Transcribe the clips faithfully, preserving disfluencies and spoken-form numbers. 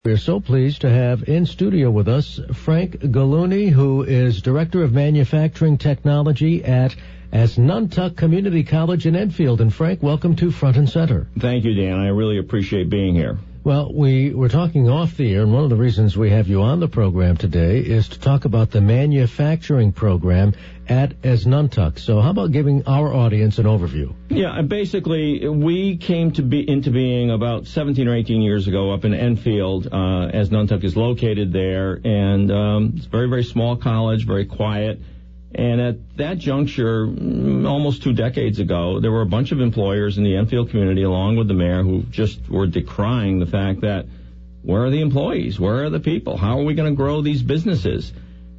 We're so pleased to have in studio with us Frank Gallooni, who is Director of Manufacturing Technology at Asnuntuck Community College in Enfield. And Frank, welcome to Front and Center. Thank you, Dan. I really appreciate being here. Well, we were talking off the air, and one of the reasons we have you on the program today is to talk about the manufacturing program at Asnuntuck. So how about giving our audience an overview? Yeah, basically, we came to be into being about seventeen or eighteen years ago up in Enfield. Uh, Asnuntuck is located there, and um, it's a very, very small college, very quiet. And at that juncture, almost two decades ago, there were a bunch of employers in the Enfield community, along with the mayor, who just were decrying the fact that, where are the employees? Where are the people? How are we going to grow these businesses?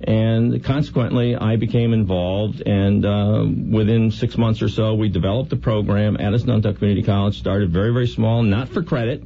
And consequently, I became involved, and uh, within six months or so, we developed a program at Asnuntuck Community College, started very, very small, not for credit.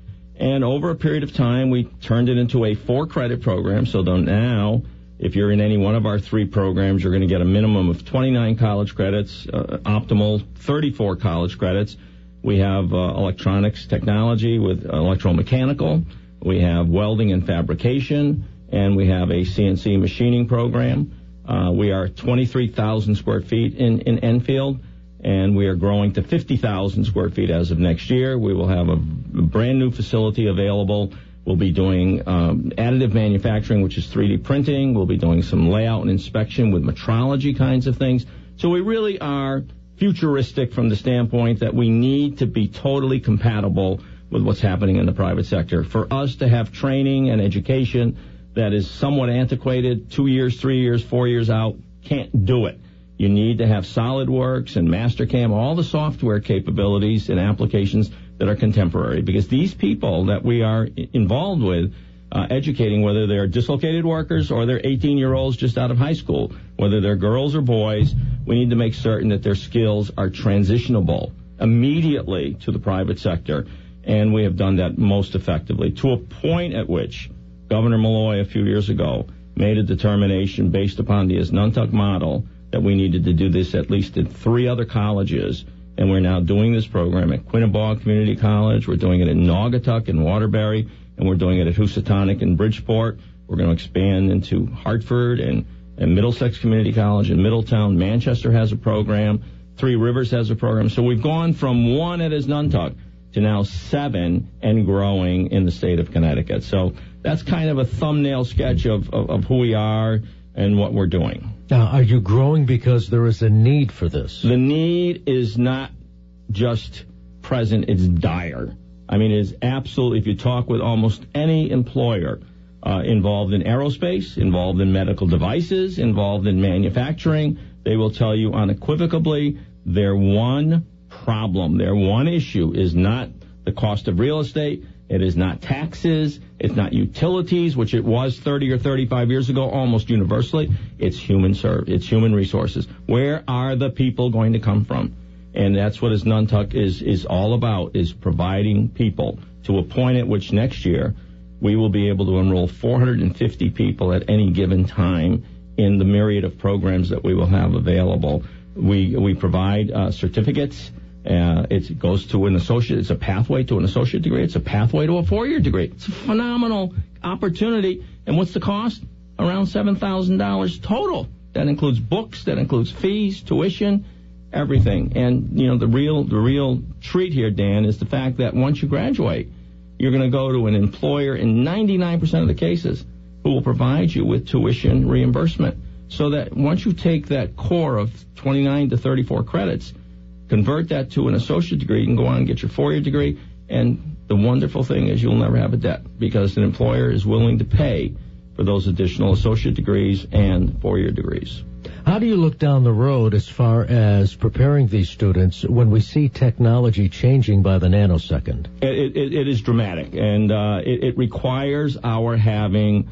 And over a period of time, we turned it into a four-credit program, so though now, if you're in any one of our three programs, you're going to get a minimum of twenty-nine college credits, uh, optimal thirty-four college credits. We have uh, electronics technology with electromechanical. We have welding and fabrication, and we have a C N C machining program. Uh, we are twenty-three thousand square feet in, in Enfield, and we are growing to fifty thousand square feet as of next year. We will have a brand new facility available. We'll be doing um, additive manufacturing, which is three D printing. We'll be doing some layout and inspection with metrology kinds of things. So we really are futuristic from the standpoint that we need to be totally compatible with what's happening in the private sector. For us to have training and education that is somewhat antiquated, two years, three years, four years out, can't do it. You need to have SolidWorks and Mastercam, all the software capabilities and applications that are contemporary, because these people that we are involved with, uh, educating, whether they're dislocated workers or they're eighteen-year-olds just out of high school, whether they're girls or boys, we need to make certain that their skills are transitionable immediately to the private sector, and we have done that most effectively, to a point at which Governor Malloy a few years ago made a determination based upon the Asnuntuck model that we needed to do this at least in three other colleges. And we're now doing this program at Quinebaug Community College. We're doing it at Naugatuck and Waterbury, and we're doing it at Housatonic and Bridgeport. We're going to expand into Hartford and, and Middlesex Community College in Middletown. Manchester has a program. Three Rivers has a program. So we've gone from one at Asnuntuck to now seven and growing in the state of Connecticut. So that's kind of a thumbnail sketch of, of, of who we are and what we're doing. Now, are you growing because there is a need for this? The need is not just present, it's dire. I mean, it's absolutely, if you talk with almost any employer uh, involved in aerospace, involved in medical devices, involved in manufacturing, they will tell you unequivocally their one problem, their one issue is not the cost of real estate. It is not taxes. It's not utilities, which it was thirty or thirty-five years ago, almost universally. It's human serve. It's human resources. Where are the people going to come from? And that's what Asnuntuck is, is all about, is providing people to a point at which next year we will be able to enroll four hundred fifty people at any given time in the myriad of programs that we will have available. We, we provide uh, certificates. Uh, it goes to an associate. It's a pathway to an associate degree. It's a pathway to a four-year degree. It's a phenomenal opportunity. And what's the cost? Around seven thousand dollars total. That includes books. That includes fees, tuition, everything. And, you know, the real the real treat here, Dan, is the fact that once you graduate, you're going to go to an employer in ninety-nine percent of the cases who will provide you with tuition reimbursement. So that once you take that core of twenty-nine to thirty-four credits, convert that to an associate degree, you can go on and get your four-year degree, and the wonderful thing is you'll never have a debt because an employer is willing to pay for those additional associate degrees and four-year degrees. How do you look down the road as far as preparing these students when we see technology changing by the nanosecond? It, it, it is dramatic, and uh, it, it requires our having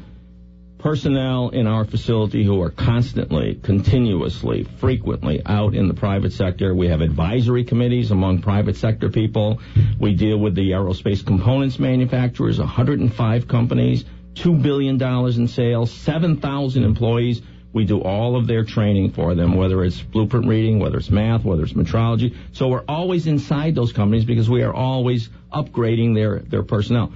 personnel in our facility who are constantly, continuously, frequently out in the private sector. We have advisory committees among private sector people. We deal with the aerospace components manufacturers, one hundred five companies, two billion dollars in sales, seven thousand employees. We do all of their training for them, whether it's blueprint reading, whether it's math, whether it's metrology. So we're always inside those companies because we are always upgrading their, their personnel.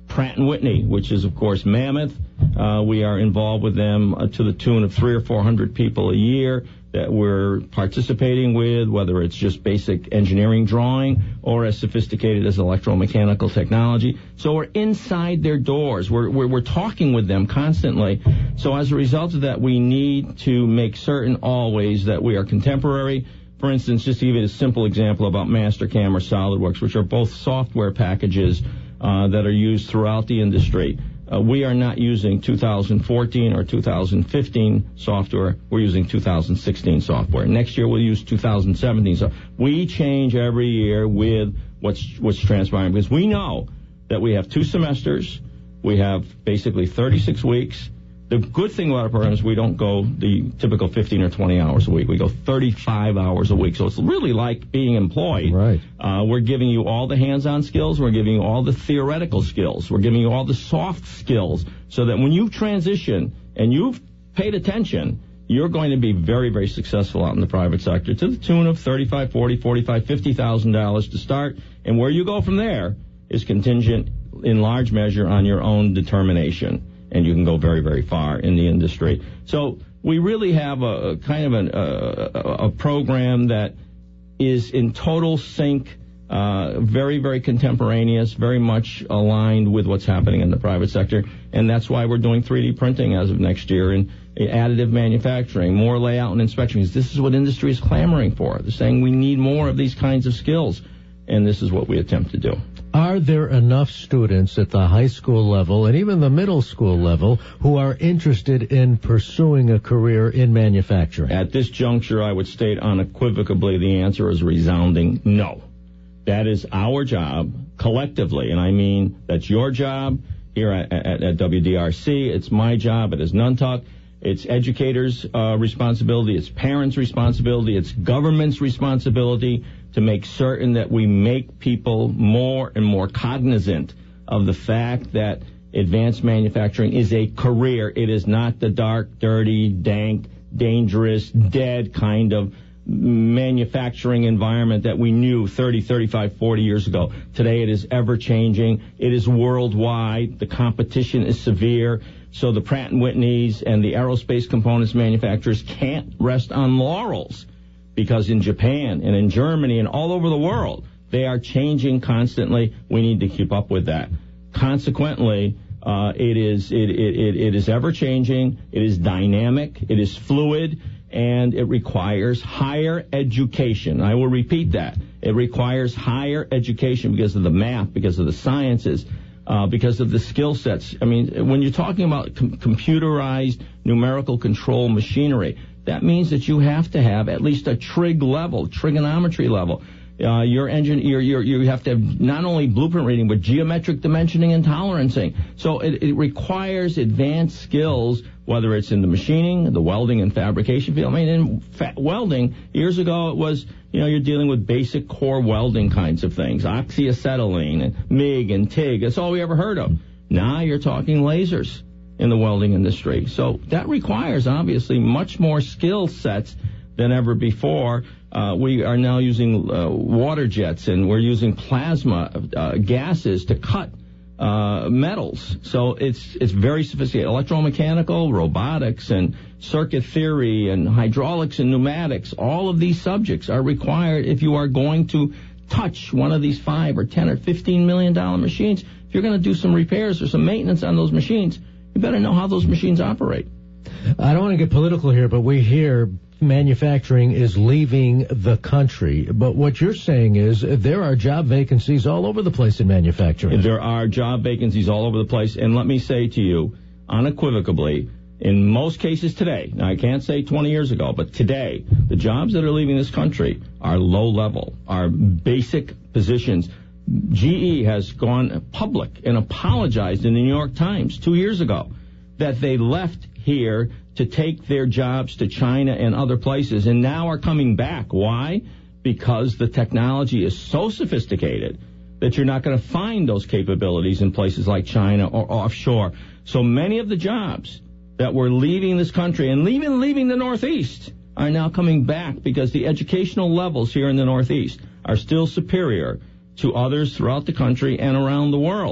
Pratt and Whitney, which is, of course, mammoth. Uh, we are involved with them uh, to the tune of three or four hundred people a year that we're participating with, whether it's just basic engineering drawing or as sophisticated as electromechanical technology. So we're inside their doors. We're, we're, we're talking with them constantly. So as a result of that, we need to make certain always that we are contemporary. For instance, just to give you a simple example about Mastercam or SolidWorks, which are both software packages uh, that are used throughout the industry. Uh, we are not using two thousand fourteen or two thousand fifteen software. We're using two thousand sixteen software. Next year we'll use two thousand seventeen. So we change every year with what's what's transpiring, because we know that we have two semesters. We have basically thirty-six weeks. The good thing about our program is we don't go the typical fifteen or twenty hours a week. We go thirty-five hours a week. So it's really like being employed. Right. Uh, we're giving you all the hands-on skills. We're giving you all the theoretical skills. We're giving you all the soft skills so that when you transition and you've paid attention, you're going to be very, very successful out in the private sector to the tune of thirty-five, forty, forty-five, fifty thousand dollars to start. And where you go from there is contingent in large measure on your own determination. And you can go very, very far in the industry. So we really have a, a kind of an, a, a program that is in total sync, uh, very, very contemporaneous, very much aligned with what's happening in the private sector. And that's why we're doing three D printing as of next year and additive manufacturing, more layout and inspection. This is what industry is clamoring for. They're saying we need more of these kinds of skills. And this is what we attempt to do. Are there enough students at the high school level and even the middle school level who are interested in pursuing a career in manufacturing? At this juncture, I would state unequivocally the answer is resounding no. That is our job collectively, and I mean that's your job here at, at, at W D R C. It's my job. It is Nuntuck. It's educators' uh, responsibility. It's parents' responsibility. It's government's responsibility to make certain that we make people more and more cognizant of the fact that advanced manufacturing is a career. It is not the dark, dirty, dank, dangerous, dead kind of manufacturing environment that we knew thirty, thirty-five, forty years ago. Today it is ever-changing. It is worldwide. The competition is severe. So the Pratt and Whitneys and the aerospace components manufacturers can't rest on laurels, because in Japan and in Germany and all over the world, they are changing constantly. We need to keep up with that. Consequently, uh, it is it, it, it is ever-changing, it is dynamic, it is fluid, and it requires higher education. I will repeat that. It requires higher education because of the math, because of the sciences, uh, because of the skill sets. I mean, when you're talking about com- computerized numerical control machinery, that means that you have to have at least a trig level, trigonometry level. Uh, your engine, your, your, you have to have not only blueprint reading, but geometric dimensioning and tolerancing. So it, it requires advanced skills, whether it's in the machining, the welding and fabrication field. I mean, in fa- welding, years ago it was, you know, you're dealing with basic core welding kinds of things, oxyacetylene and M I G and T I G. That's all we ever heard of. Now you're talking lasers in the welding industry. So that requires, obviously, much more skill sets than ever before. Uh, we are now using uh, water jets, and we're using plasma uh, gases to cut uh, metals. So it's it's very sophisticated. Electromechanical, robotics, and circuit theory, and hydraulics and pneumatics. All of these subjects are required if you are going to touch one of these five or ten or fifteen million dollar machines. If you're going to do some repairs or some maintenance on those machines, you better know how those machines operate. I don't want to get political here, but we hear manufacturing is leaving the country. But what you're saying is there are job vacancies all over the place in manufacturing. There are job vacancies all over the place. And let me say to you, unequivocally, in most cases today, now I can't say twenty years ago, but today, the jobs that are leaving this country are low level, are basic positions. G E has gone public and apologized in the New York Times two years ago that they left here to take their jobs to China and other places and now are coming back. Why? Because the technology is so sophisticated that you're not going to find those capabilities in places like China or offshore. So many of the jobs that were leaving this country and even leaving the Northeast are now coming back because the educational levels here in the Northeast are still superior to others throughout the country and around the world.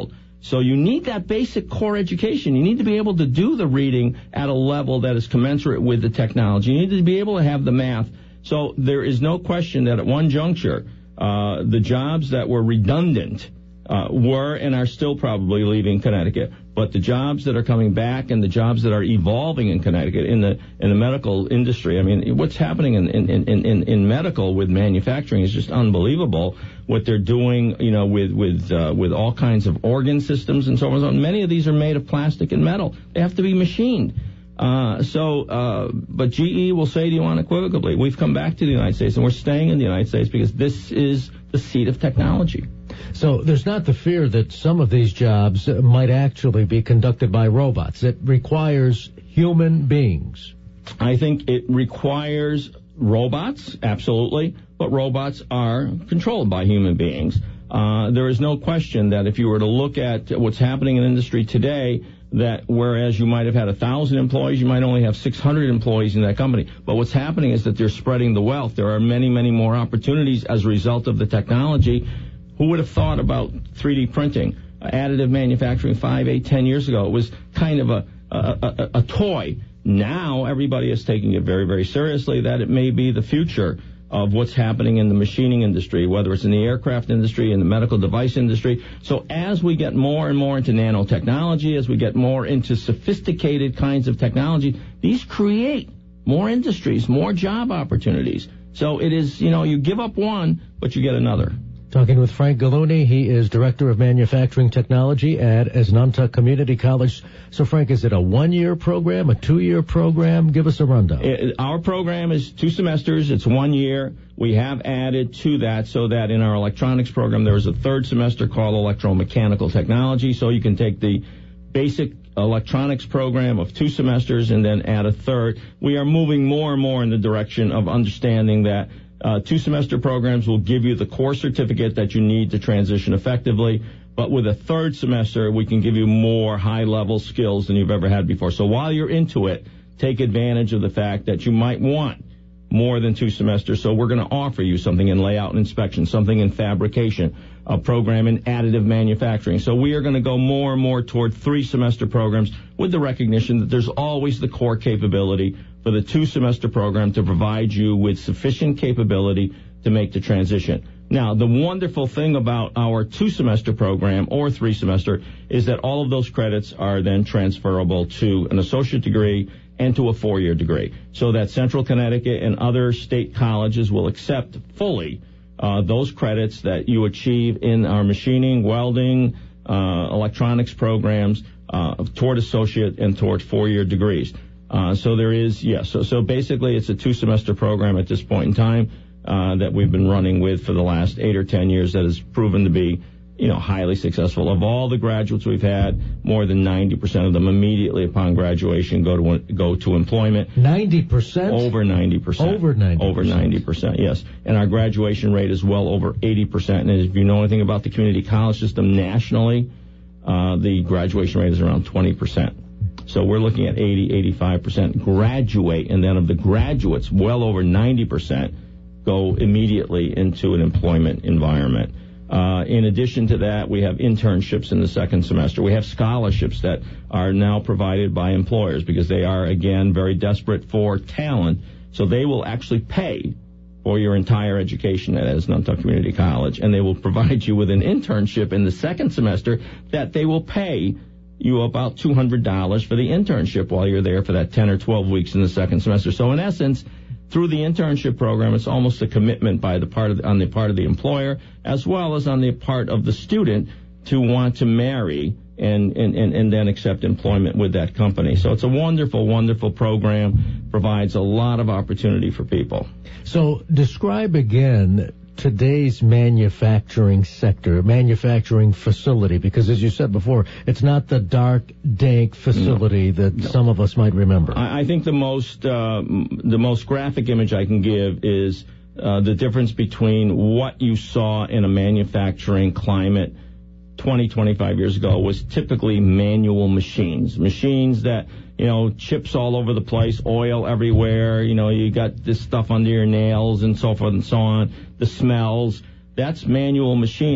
So you need that basic core education. You need to be able to do the reading at a level that is commensurate with the technology. You need to be able to have the math. So there is no question that at one juncture, uh, the jobs that were redundant uh, were and are still probably leaving Connecticut. But the jobs that are coming back and the jobs that are evolving in Connecticut in the in the medical industry, I mean, what's happening in in, in, in, in medical with manufacturing is just unbelievable. What they're doing, you know, with with uh, with all kinds of organ systems and so on and so on. Many of these are made of plastic and metal. They have to be machined. Uh, so, uh, but G E will say to you unequivocally, we've come back to the United States and we're staying in the United States because this is the seat of technology. So there's not the fear that some of these jobs might actually be conducted by robots. It requires human beings. I think it requires robots, absolutely, but robots are controlled by human beings. Uh, there is no question that if you were to look at what's happening in industry today, that whereas you might have had one thousand employees, you might only have six hundred employees in that company. But what's happening is that they're spreading the wealth. There are many, many more opportunities as a result of the technology. Who would have thought about three D printing, uh, additive manufacturing five, eight, ten years ago? It was kind of a, a, a, a toy. Now everybody is taking it very, very seriously that it may be the future of what's happening in the machining industry, whether it's in the aircraft industry, in the medical device industry. So as we get more and more into nanotechnology, as we get more into sophisticated kinds of technology, these create more industries, more job opportunities. So it is, you know, you give up one, but you get another. Talking with Frank Gallooni. He is Director of Manufacturing Technology at Asnuntuck Community College. So, Frank, is it a one-year program, a two-year program? Give us a rundown. It, our program is two semesters. It's one year. We have added to that so that in our electronics program there is a third semester called Electromechanical Technology. So you can take the basic electronics program of two semesters and then add a third. We are moving more and more in the direction of understanding that Uh, two-semester programs will give you the core certificate that you need to transition effectively, but with a third semester, we can give you more high-level skills than you've ever had before. So while you're into it, take advantage of the fact that you might want more than two semesters. So we're going to offer you something in layout and inspection, something in fabrication, a program in additive manufacturing. So we are going to go more and more toward three-semester programs with the recognition that there's always the core capability for the two-semester program to provide you with sufficient capability to make the transition. Now, the wonderful thing about our two-semester program or three-semester is that all of those credits are then transferable to an associate degree and to a four-year degree, so that Central Connecticut and other state colleges will accept fully uh, those credits that you achieve in our machining, welding, uh, electronics programs uh, toward associate and toward four-year degrees. Uh, so there is, yes, so, so basically it's a two-semester program at this point in time uh, that we've been running with for the last eight or ten years that has proven to be, you know, highly successful. Of all the graduates we've had, more than ninety percent of them immediately upon graduation go to go to employment. ninety percent? Over ninety percent. Over ninety percent. Over ninety percent, yes. And our graduation rate is well over eighty percent. And if you know anything about the community college system nationally, uh, the graduation rate is around twenty percent. So we're looking at eighty, eighty-five percent graduate, and then of the graduates, well over ninety percent go immediately into an employment environment. Uh, in addition to that, we have internships in the second semester. We have scholarships that are now provided by employers because they are, again, very desperate for talent. So they will actually pay for your entire education at Asnuntuck Community College, and they will provide you with an internship in the second semester that they will pay you about two hundred dollars for the internship while you're there for that ten or twelve weeks in the second semester. So in essence, through the internship program, it's almost a commitment by the part of the, on the part of the employer as well as on the part of the student to want to marry and, and, and, and then accept employment with that company. So it's a wonderful, wonderful program, provides a lot of opportunity for people. So describe again today's manufacturing sector, manufacturing facility, because as you said before, it's not the dark, dank facility no, that no. some of us might remember. I, I think the most uh, the most graphic image I can give is uh, the difference between what you saw in a manufacturing climate twenty, twenty-five years ago was typically manual machines, machines that, you know, chips all over the place, oil everywhere, you know, you got this stuff under your nails and so forth and so on, the smells. That's manual machining.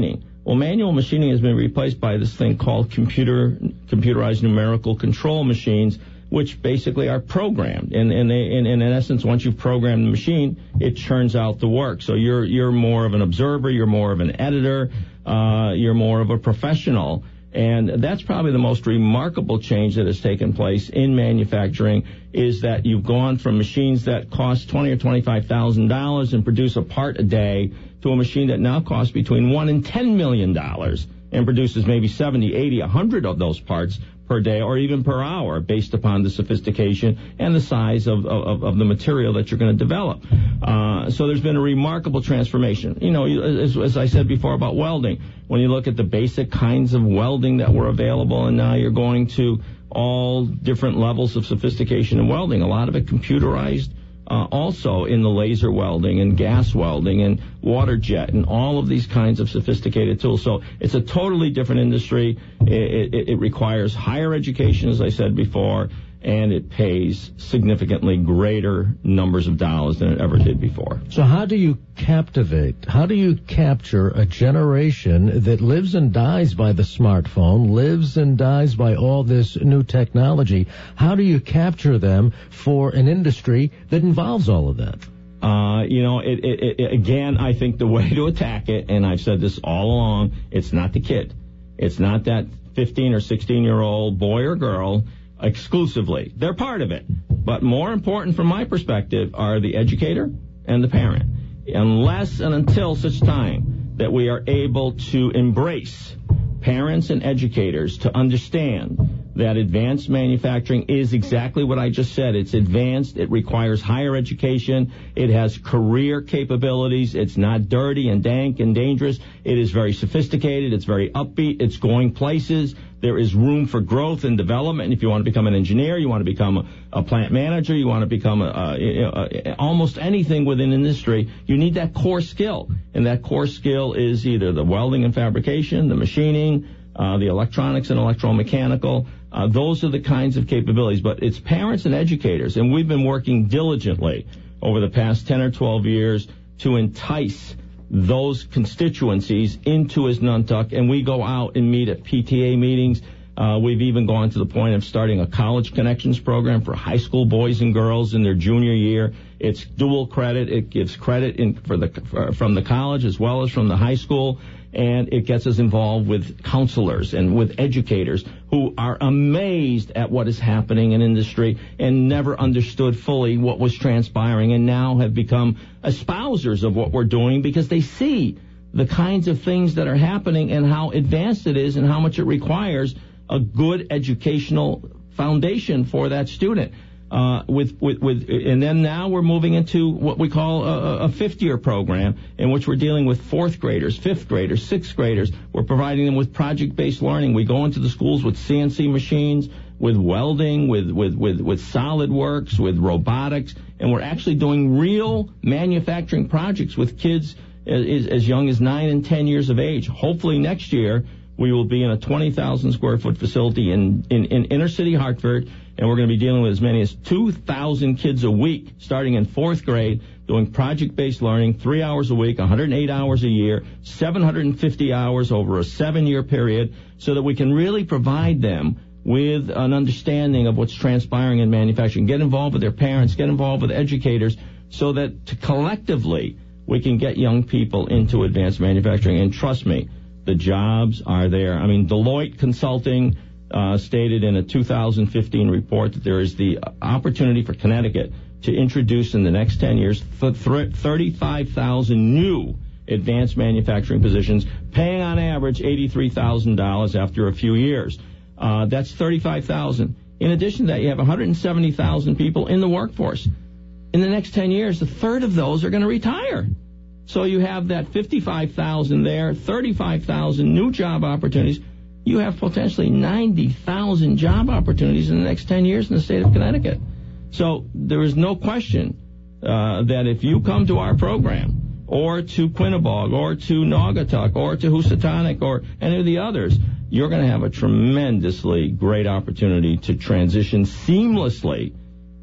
Well, manual machining has been replaced by this thing called computer computerized numerical control machines, which basically are programmed. And, and, they, and, and in essence, once you've programmed the machine, it churns out the work. So you're you're more of an observer, you're more of an editor, uh, you're more of a professional. And that's probably the most remarkable change that has taken place in manufacturing, is that you've gone from machines that cost twenty or twenty-five thousand dollars and produce a part a day to a machine that now costs between one and ten million dollars and produces maybe seventy, eighty, a hundred of those parts per day or even per hour, based upon the sophistication and the size of, of, of the material that you're going to develop. Uh, so there's been a remarkable transformation. You know, as, as I said before about welding, when you look at the basic kinds of welding that were available, and now you're going to all different levels of sophistication in welding, a lot of it computerized, Uh, also in the laser welding and gas welding and water jet and all of these kinds of sophisticated tools. So it's a totally different industry. It, it, it requires higher education, as I said before, and it pays significantly greater numbers of dollars than it ever did before. So how do you captivate, how do you capture a generation that lives and dies by the smartphone, lives and dies by all this new technology? How do you capture them for an industry that involves all of that? Uh, you know, it, it, it, again, I think the way to attack it, and I've said this all along, it's not the kid. It's not that fifteen or sixteen-year-old boy or girl exclusively. They're part of it. But more important from my perspective are the educator and the parent. Unless and until such time that we are able to embrace parents and educators to understand that advanced manufacturing is exactly what I just said. It's advanced. It requires higher education. It has career capabilities. It's not dirty and dank and dangerous. It is very sophisticated. It's very upbeat. It's going places. There is room for growth and development. If you want to become an engineer, you want to become a, a plant manager, you want to become a, a, a, almost anything within industry, you need that core skill. And that core skill is either the welding and fabrication, the machining, uh, the electronics and electromechanical. Uh, those are the kinds of capabilities. But it's parents and educators, and we've been working diligently over the past ten or twelve years to entice those constituencies into his Nuntuck, and we go out and meet at P T A meetings. Uh, we've even gone to the point of starting a college connections program for high school boys and girls in their junior year. It's dual credit. It gives credit in for the for, from the college as well as from the high school, and it gets us involved with counselors and with educators who are amazed at what is happening in industry and never understood fully what was transpiring, and now have become espousers of what we're doing because they see the kinds of things that are happening and how advanced it is and how much it requires a good educational foundation for that student. Uh, with, with, with, and then now we're moving into what we call a, a fifth year program in which we're dealing with fourth graders, fifth graders, sixth graders. We're providing them with project-based learning. We go into the schools with C N C machines, with welding, with, with, with, with SolidWorks, with robotics, and we're actually doing real manufacturing projects with kids as, as young as nine and ten years of age. Hopefully next year we will be in a twenty thousand square foot facility in, in, in inner city Hartford, and we're going to be dealing with as many as two thousand kids a week starting in fourth grade, doing project-based learning, three hours a week, one hundred eight hours a year, seven hundred fifty hours over a seven-year period, so that we can really provide them with an understanding of what's transpiring in manufacturing, get involved with their parents, get involved with educators, so that to collectively we can get young people into advanced manufacturing. And trust me, the jobs are there. I mean, Deloitte Consulting uh, stated in a two thousand fifteen report that there is the opportunity for Connecticut to introduce in the next ten years thirty-five thousand new advanced manufacturing positions, paying on average eighty-three thousand dollars after a few years. Uh, that's thirty-five thousand. In addition to that, you have one hundred seventy thousand people in the workforce. In the next ten years, a third of those are going to retire. So you have that fifty-five thousand there, thirty-five thousand new job opportunities. You have potentially ninety thousand job opportunities in the next ten years in the state of Connecticut. So there is no question uh, that if you come to our program, or to Quinnebog, or to Naugatuck, or to Housatonic, or any of the others, you're going to have a tremendously great opportunity to transition seamlessly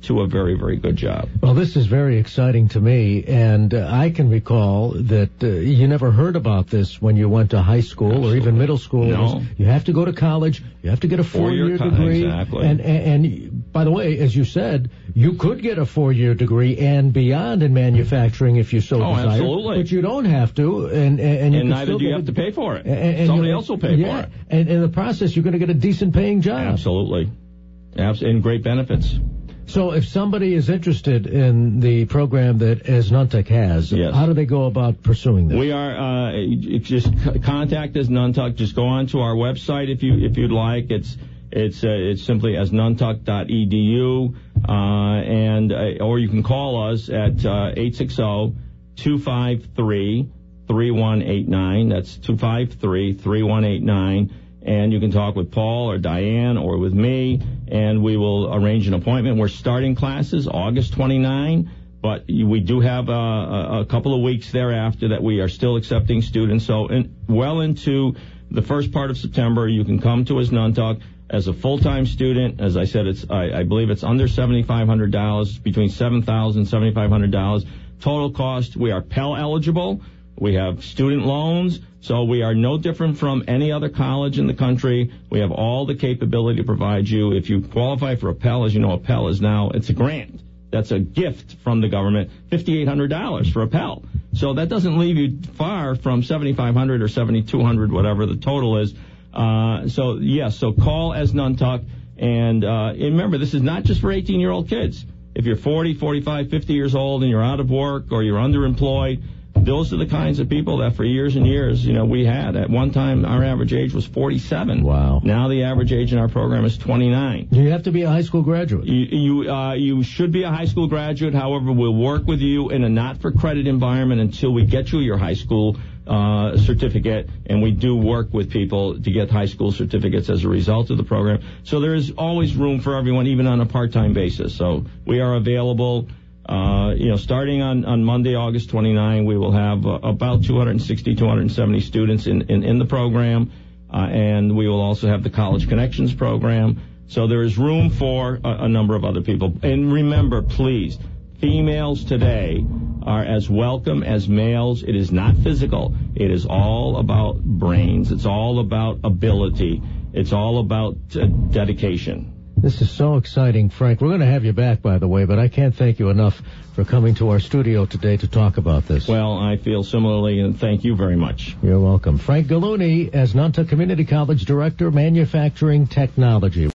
to a very, very good job. Well, this is very exciting to me, and uh, I can recall that uh, you never heard about this when you went to high school Absolutely. or even middle school. No. You have to go to college. You have to get a four-year Four-year degree. Exactly. And, and, and by the way, as you said, you could get a four-year degree and beyond in manufacturing if you so oh, desire. Absolutely. But you don't have to, and and, you and can neither still do you get have a, to pay for it. And, and Somebody else will pay yeah, for it. And in the process, you're going to get a decent paying job. Absolutely. Abs- and great benefits. So if somebody is interested in the program that Asnuntuck has, yes. how do they go about pursuing this? We are, uh, just c- contact Asnuntuck. Just go on to our website if you, if you'd like. It's, it's, uh, it's simply asnuntuck dot e d u, uh, and, uh, or you can call us at, uh, eight six zero, two five three, three one eight nine. That's two five three, three one eight nine. And you can talk with Paul or Diane or with me, and we will arrange an appointment. We're starting classes August twenty-ninth, but we do have a, a couple of weeks thereafter that we are still accepting students. So in, well into the first part of September, you can come to Asnuntuck as a full-time student. As I said, it's I, I believe it's under seventy-five hundred dollars, between seven thousand dollars and seventy-five hundred dollars. Total cost, we are Pell eligible. We have student loans, so we are no different from any other college in the country. We have all the capability to provide you. If you qualify for a Pell, as you know, a Pell is now, it's a grant. That's a gift from the government, five thousand eight hundred dollars for a Pell. So that doesn't leave you far from seventy-five hundred dollars or seventy-two hundred dollars, whatever the total is. Uh, so, yes, so call Asnuntuck. And, uh, and remember, this is not just for eighteen-year-old kids. If you're forty, forty-five, fifty years old and you're out of work or you're underemployed, those are the kinds of people that for years and years, you know, we had. At one time, our average age was forty-seven. Wow. Now the average age in our program is twenty-nine. You have to be a high school graduate. You you, uh, you should be a high school graduate. However, we'll work with you in a not-for-credit environment until we get you your high school uh, certificate, and we do work with people to get high school certificates as a result of the program. So there is always room for everyone, even on a part-time basis. So we are available. Uh, you know, starting on, on Monday, August twenty-ninth, we will have uh, about two hundred sixty, two hundred seventy students in, in, in the program, uh, and we will also have the College Connections program. So there is room for a, a number of other people. And remember, please, females today are as welcome as males. It is not physical. It is all about brains. It's all about ability. It's all about uh, dedication. This is so exciting, Frank. We're going to have you back, by the way, but I can't thank you enough for coming to our studio today to talk about this. Well, I feel similarly, and thank you very much. You're welcome. Frank Gallooni, Asnuntuck Community College Director, Manufacturing Technology.